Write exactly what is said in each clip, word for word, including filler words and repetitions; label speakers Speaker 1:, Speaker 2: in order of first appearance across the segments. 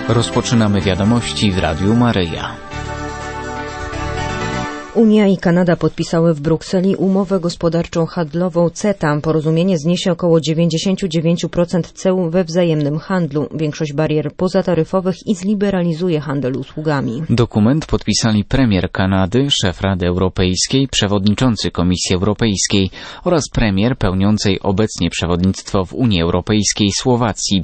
Speaker 1: Rozpoczynamy wiadomości w Radiu Maryja.
Speaker 2: Unia i Kanada podpisały w Brukseli umowę gospodarczą handlową CETA. Porozumienie zniesie około dziewięćdziesiąt dziewięć procent ceł we wzajemnym handlu, większość barier pozataryfowych i zliberalizuje handel usługami.
Speaker 1: Dokument podpisali premier Kanady, szef Rady Europejskiej, przewodniczący Komisji Europejskiej oraz premier pełniącej obecnie przewodnictwo w Unii Europejskiej Słowacji.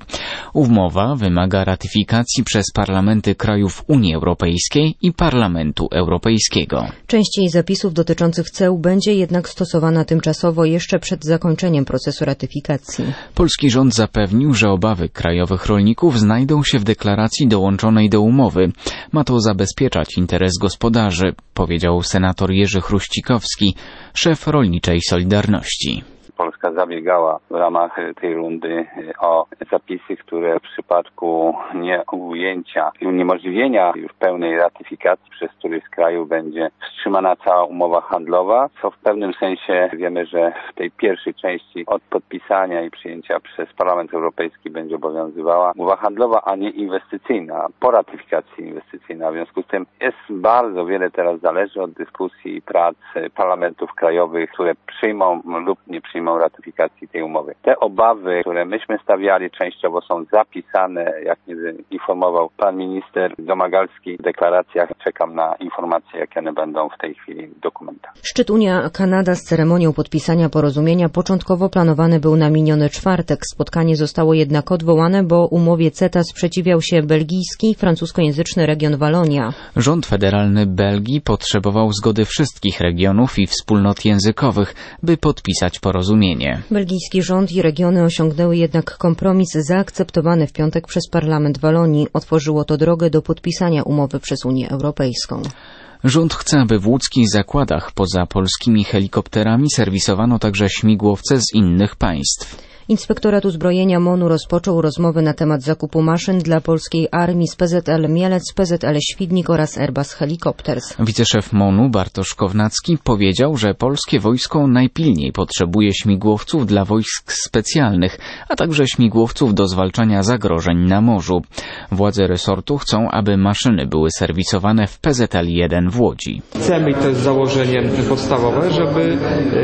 Speaker 1: Umowa wymaga ratyfikacji przez parlamenty krajów Unii Europejskiej i Parlamentu Europejskiego.
Speaker 2: Część jej zapisów dotyczących ceł będzie jednak stosowana tymczasowo jeszcze przed zakończeniem procesu ratyfikacji.
Speaker 1: Polski rząd zapewnił, że obawy krajowych rolników znajdą się w deklaracji dołączonej do umowy. Ma to zabezpieczać interes gospodarzy, powiedział senator Jerzy Chruścikowski, szef Rolniczej Solidarności.
Speaker 3: Polska zabiegała w ramach tej rundy o zapisy, które w przypadku nieujęcia i uniemożliwienia już pełnej ratyfikacji przez któryś z krajów będzie wstrzymana cała umowa handlowa, co w pewnym sensie wiemy, że w tej pierwszej części od podpisania i przyjęcia przez Parlament Europejski będzie obowiązywała umowa handlowa, a nie inwestycyjna, po ratyfikacji inwestycyjna. W związku z tym jest bardzo wiele teraz zależy od dyskusji i prac parlamentów krajowych, które przyjmą lub nie przyjmą ratyfikacji tej umowy. Te obawy, które myśmy stawiali, częściowo są zapisane, jak mnie informował pan minister Domagalski w deklaracjach. Czekam na informacje, jakie one będą w tej chwili w dokumentach.
Speaker 2: Szczyt Unia-Kanada z ceremonią podpisania porozumienia początkowo planowany był na miniony czwartek. Spotkanie zostało jednak odwołane, bo umowie CETA sprzeciwiał się belgijski i francuskojęzyczny region Walonia.
Speaker 1: Rząd federalny Belgii potrzebował zgody wszystkich regionów i wspólnot językowych, by podpisać porozumienie.
Speaker 2: Belgijski rząd i regiony osiągnęły jednak kompromis zaakceptowany w piątek przez Parlament Walonii. Otworzyło to drogę do podpisania umowy przez Unię Europejską.
Speaker 1: Rząd chce, aby w łódzkich zakładach poza polskimi helikopterami serwisowano także śmigłowce z innych państw.
Speaker 2: Inspektorat Uzbrojenia MON-u rozpoczął rozmowy na temat zakupu maszyn dla polskiej armii z P Z L Mielec, P Z L Świdnik oraz Airbus Helicopters.
Speaker 1: Wiceszef MON-u Bartosz Kownacki powiedział, że polskie wojsko najpilniej potrzebuje śmigłowców dla wojsk specjalnych, a także śmigłowców do zwalczania zagrożeń na morzu. Władze resortu chcą, aby maszyny były serwisowane w P Z L jeden w Łodzi.
Speaker 4: Chcemy, i to jest założenie podstawowe, żeby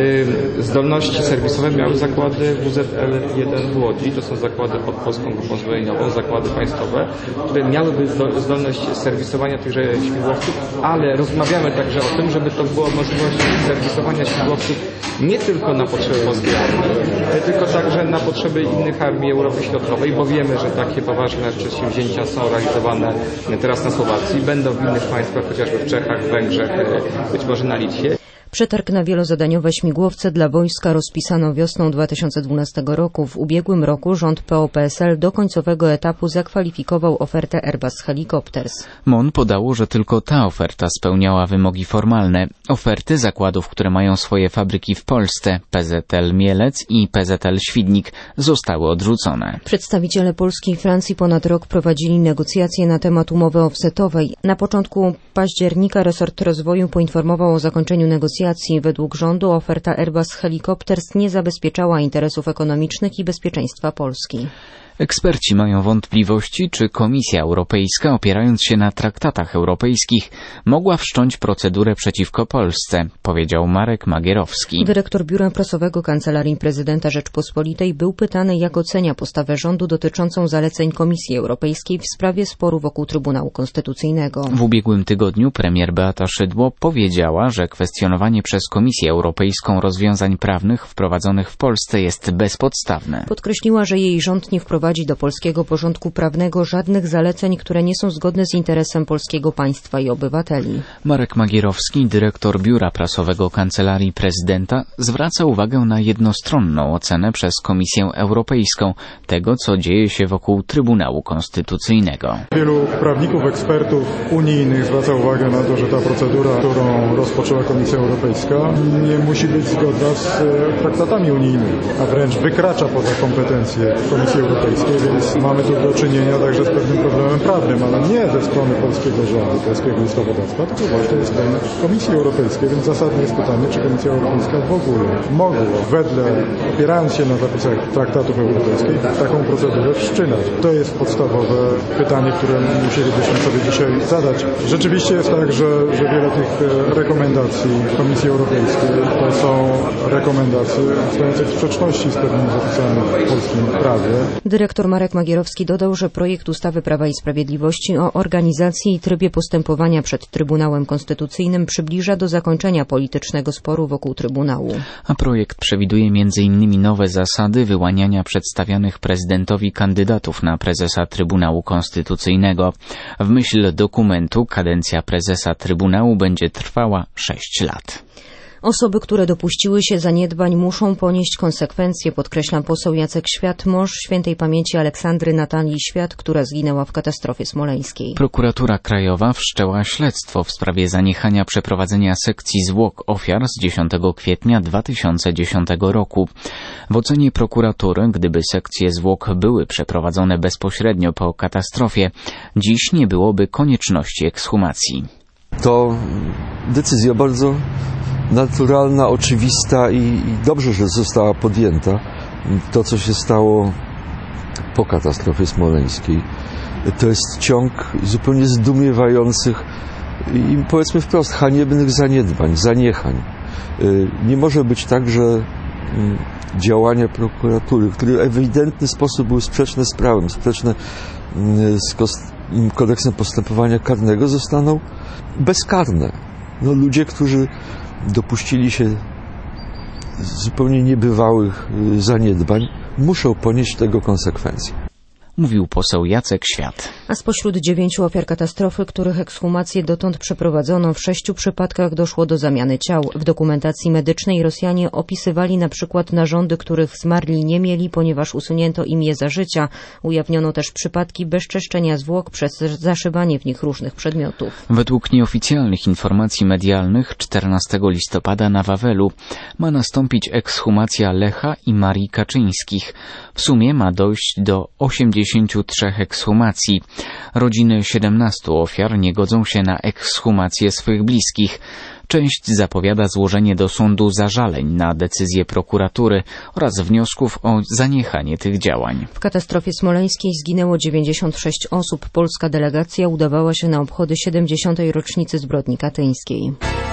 Speaker 4: y, zdolności serwisowe miały zakłady W Z L jeden w Łodzi, to są zakłady pod Polską Grupą Zbrojeniową, zakłady państwowe, które miałyby zdolność serwisowania tychże śmigłowców, ale rozmawiamy także o tym, żeby to była możliwość serwisowania śmigłowców nie tylko na potrzeby polskiej armii, tylko także na potrzeby innych armii Europy Środkowej, bo wiemy, że takie poważne przedsięwzięcia są realizowane teraz na Słowacji, będą w innych państwach, chociażby w Czechach, Węgrzech, być może na Litwie.
Speaker 2: Przetarg na wielozadaniowe śmigłowce dla wojska rozpisano wiosną dwa tysiące dwunastego roku. W ubiegłym roku rząd P O P S L do końcowego etapu zakwalifikował ofertę Airbus Helicopters.
Speaker 1: MON podało, że tylko ta oferta spełniała wymogi formalne. Oferty zakładów, które mają swoje fabryki w Polsce, P Z L Mielec i P Z L Świdnik, zostały odrzucone.
Speaker 2: Przedstawiciele Polski i Francji ponad rok prowadzili negocjacje na temat umowy offsetowej. Na początku października resort rozwoju poinformował o zakończeniu negocjacji. Według rządu oferta Airbus Helicopters nie zabezpieczała interesów ekonomicznych i bezpieczeństwa Polski.
Speaker 1: Eksperci mają wątpliwości, czy Komisja Europejska, opierając się na traktatach europejskich, mogła wszcząć procedurę przeciwko Polsce, powiedział Marek Magierowski.
Speaker 2: Dyrektor Biura Prasowego Kancelarii Prezydenta Rzeczpospolitej był pytany, jak ocenia postawę rządu dotyczącą zaleceń Komisji Europejskiej w sprawie sporu wokół Trybunału Konstytucyjnego.
Speaker 1: W ubiegłym tygodniu premier Beata Szydło powiedziała, że kwestionowanie przez Komisję Europejską rozwiązań prawnych wprowadzonych w Polsce jest bezpodstawne.
Speaker 2: Podkreśliła, że jej rząd nie wprowadzi do polskiego porządku prawnego żadnych zaleceń, które nie są zgodne z interesem polskiego państwa i obywateli.
Speaker 1: Marek Magierowski, dyrektor Biura Prasowego Kancelarii Prezydenta, zwraca uwagę na jednostronną ocenę przez Komisję Europejską tego, co dzieje się wokół Trybunału Konstytucyjnego.
Speaker 5: Wielu prawników, ekspertów unijnych zwraca uwagę na to, że ta procedura, którą rozpoczęła Komisja Europejska, nie musi być zgodna z traktatami unijnymi, a wręcz wykracza poza kompetencje Komisji Europejskiej. Europejskiej, więc mamy tu do czynienia także z pewnym problemem prawnym, ale nie ze strony polskiego rządu, polskiego ustawodawstwa, tylko właśnie ze strony Komisji Europejskiej, więc zasadne jest pytanie, czy Komisja Europejska w ogóle mogła, wedle, opierając się na zapisach traktatów europejskich, taką procedurę wszczynać. To jest podstawowe pytanie, które musielibyśmy sobie dzisiaj zadać. Rzeczywiście jest tak, że, że wiele tych rekomendacji Komisji Europejskiej to są rekomendacje stojące w sprzeczności z pewnymi zapisami w polskim prawie.
Speaker 2: Dyrektor Marek Magierowski dodał, że projekt ustawy Prawa i Sprawiedliwości o organizacji i trybie postępowania przed Trybunałem Konstytucyjnym przybliża do zakończenia politycznego sporu wokół Trybunału.
Speaker 1: A projekt przewiduje między innymi nowe zasady wyłaniania przedstawianych prezydentowi kandydatów na prezesa Trybunału Konstytucyjnego. W myśl dokumentu kadencja prezesa Trybunału będzie trwała sześć lat.
Speaker 2: Osoby, które dopuściły się zaniedbań, muszą ponieść konsekwencje, podkreśla poseł Jacek Świat, mąż świętej pamięci Aleksandry Natalii Świat, która zginęła w katastrofie smoleńskiej.
Speaker 1: Prokuratura Krajowa wszczęła śledztwo w sprawie zaniechania przeprowadzenia sekcji zwłok ofiar z dziesiątego kwietnia dwa tysiące dziesiątego roku. W ocenie prokuratury, gdyby sekcje zwłok były przeprowadzone bezpośrednio po katastrofie, dziś nie byłoby konieczności ekshumacji.
Speaker 6: To decyzja bardzo naturalna, oczywista i, i dobrze, że została podjęta. To, co się stało po katastrofie smoleńskiej, to jest ciąg zupełnie zdumiewających i powiedzmy wprost haniebnych zaniedbań, zaniechań. Nie może być tak, że działania prokuratury, które w ewidentny sposób były sprzeczne z prawem, sprzeczne z kodeksem postępowania karnego, zostaną bezkarne. No, ludzie, którzy dopuścili się zupełnie niebywałych zaniedbań, muszą ponieść tego konsekwencje.
Speaker 1: Mówił poseł Jacek Świat.
Speaker 2: A spośród dziewięciu ofiar katastrofy, których ekshumację dotąd przeprowadzono, w sześciu przypadkach doszło do zamiany ciał. W dokumentacji medycznej Rosjanie opisywali na przykład narządy, których zmarli nie mieli, ponieważ usunięto im je za życia. Ujawniono też przypadki bezczeszczenia zwłok przez zaszywanie w nich różnych przedmiotów.
Speaker 1: Według nieoficjalnych informacji medialnych czternastego listopada na Wawelu ma nastąpić ekshumacja Lecha i Marii Kaczyńskich. W sumie ma dojść do osiemdziesięciu trzech ekshumacji. Rodziny siedemnastu ofiar nie godzą się na ekshumację swych bliskich. Część zapowiada złożenie do sądu zażaleń na decyzję prokuratury oraz wniosków o zaniechanie tych działań.
Speaker 2: W katastrofie smoleńskiej zginęło dziewięćdziesiąt sześć osób. Polska delegacja udawała się na obchody siedemdziesiątej rocznicy zbrodni katyńskiej.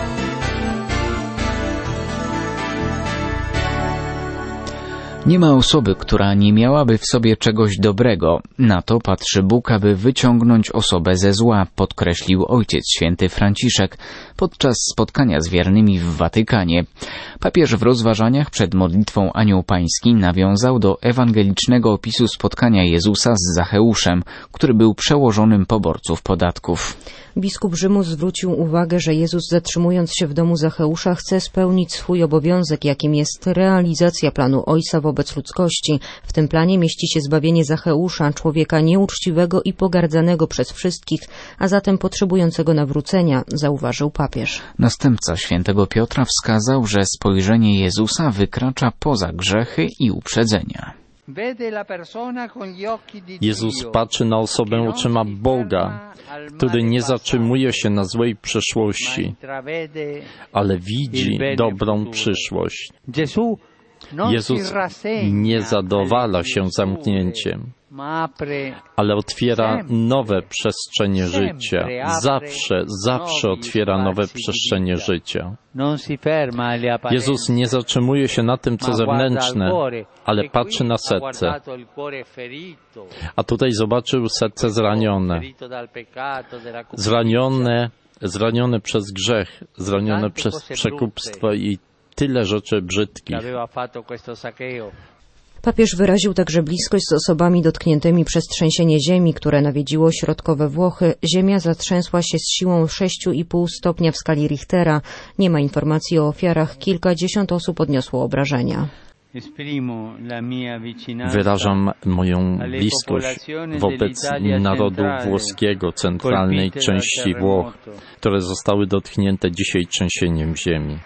Speaker 1: Nie ma osoby, która nie miałaby w sobie czegoś dobrego. Na to patrzy Bóg, aby wyciągnąć osobę ze zła, podkreślił Ojciec Święty Franciszek podczas spotkania z wiernymi w Watykanie. Papież w rozważaniach przed modlitwą Anioł Pański nawiązał do ewangelicznego opisu spotkania Jezusa z Zacheuszem, który był przełożonym poborców podatków.
Speaker 2: Biskup Rzymu zwrócił uwagę, że Jezus, zatrzymując się w domu Zacheusza, chce spełnić swój obowiązek, jakim jest realizacja planu Ojca wobec ludzkości. W tym planie mieści się zbawienie Zacheusza, człowieka nieuczciwego i pogardzanego przez wszystkich, a zatem potrzebującego nawrócenia, zauważył papież.
Speaker 1: Następca świętego Piotra wskazał, że spojrzenie Jezusa wykracza poza grzechy i uprzedzenia.
Speaker 7: Jezus patrzy na osobę oczyma Boga, który nie zatrzymuje się na złej przeszłości, ale widzi dobrą przyszłość. Jezus nie zadowala się zamknięciem, ale otwiera nowe przestrzenie życia. Zawsze, zawsze otwiera nowe przestrzenie życia. Jezus nie zatrzymuje się na tym, co zewnętrzne, ale patrzy na serce. A tutaj zobaczył serce zranione. Zranione, zranione przez grzech, zranione przez przekupstwo i tyle rzeczy brzydkich.
Speaker 2: Papież wyraził także bliskość z osobami dotkniętymi przez trzęsienie ziemi, które nawiedziło środkowe Włochy. Ziemia zatrzęsła się z siłą sześć i pół stopnia w skali Richtera. Nie ma informacji o ofiarach. Kilkadziesiąt osób odniosło obrażenia.
Speaker 7: Wyrażam moją bliskość wobec narodu włoskiego, centralnej części Włoch, które zostały dotknięte dzisiaj trzęsieniem ziemi.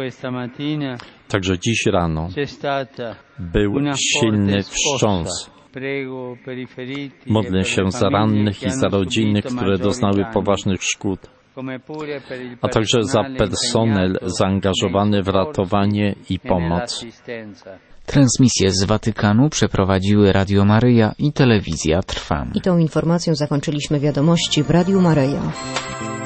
Speaker 7: Także dziś rano był silny wstrząs Modlę się za rannych i za rodziny, które doznały poważnych szkód, a także za personel zaangażowany w ratowanie i pomoc.
Speaker 1: Transmisję z Watykanu przeprowadziły Radio Maryja i Telewizja Trwam.
Speaker 2: I tą informacją zakończyliśmy wiadomości w Radiu Maryja.